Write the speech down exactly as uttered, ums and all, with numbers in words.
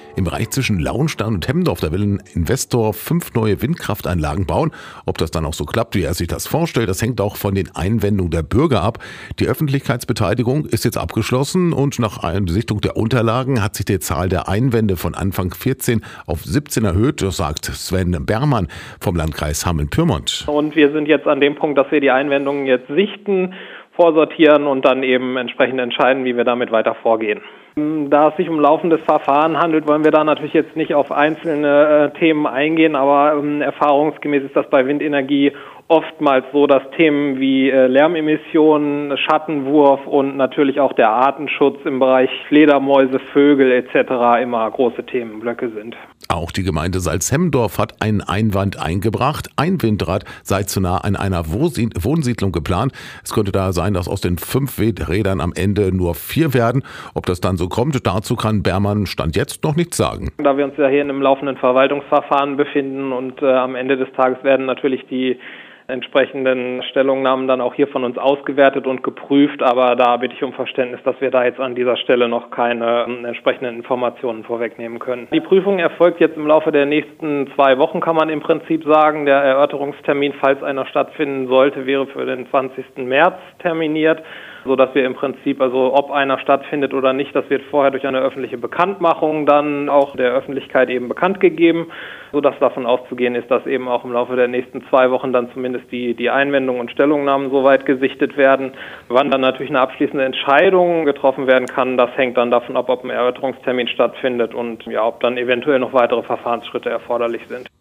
Im Bereich zwischen Lauenstein und Hemmendorf, da will ein Investor fünf neue Windkraftanlagen bauen. Ob das dann auch so klappt, wie er sich das vorstellt, das hängt auch von den Einwendungen der Bürger ab. Die Öffentlichkeitsbeteiligung ist jetzt abgeschlossen und nach einer Sichtung der Unterlagen hat sich die Zahl der Einwände von Anfang vierzehn auf siebzehn erhöht. Das sagt Sven Bermann vom Landkreis Hameln-Pyrmont. Und wir sind jetzt an dem Punkt, dass wir die Einwendungen jetzt sichten, vorsortieren und dann eben entsprechend entscheiden, wie wir damit weiter vorgehen. Da es sich um laufendes Verfahren handelt, wollen wir da natürlich jetzt nicht auf einzelne äh, Themen eingehen, aber ähm, erfahrungsgemäß ist das bei Windenergie oftmals so, dass Themen wie äh, Lärmemissionen, Schattenwurf und natürlich auch der Artenschutz im Bereich Fledermäuse, Vögel et cetera immer große Themenblöcke sind. Auch die Gemeinde Salzhemmendorf hat einen Einwand eingebracht. Ein Windrad sei zu nah an einer Wohnsiedlung geplant. Es könnte da sein, dass aus den fünf Rädern am Ende nur vier werden. Ob das dann so kommt, dazu kann Bermann Stand jetzt noch nichts sagen. Da wir uns ja hier in einem laufenden Verwaltungsverfahren befinden und äh, am Ende des Tages werden natürlich die entsprechenden Stellungnahmen dann auch hier von uns ausgewertet und geprüft, aber da bitte ich um Verständnis, dass wir da jetzt an dieser Stelle noch keine äh, entsprechenden Informationen vorwegnehmen können. Die Prüfung erfolgt jetzt im Laufe der nächsten zwei Wochen, kann man im Prinzip sagen. Der Erörterungstermin, falls einer stattfinden sollte, wäre für den zwanzigsten März terminiert, sodass wir im Prinzip, also ob einer stattfindet oder nicht, das wird vorher durch eine öffentliche Bekanntmachung dann auch der Öffentlichkeit eben bekannt gegeben, sodass davon auszugehen ist, dass eben auch im Laufe der nächsten zwei Wochen dann zumindest die, die Einwendungen und Stellungnahmen soweit gesichtet werden. Wann dann natürlich eine abschließende Entscheidung getroffen werden kann, das hängt dann davon ab, ob ein Erörterungstermin stattfindet und ja, ob dann eventuell noch weitere Verfahrensschritte erforderlich sind.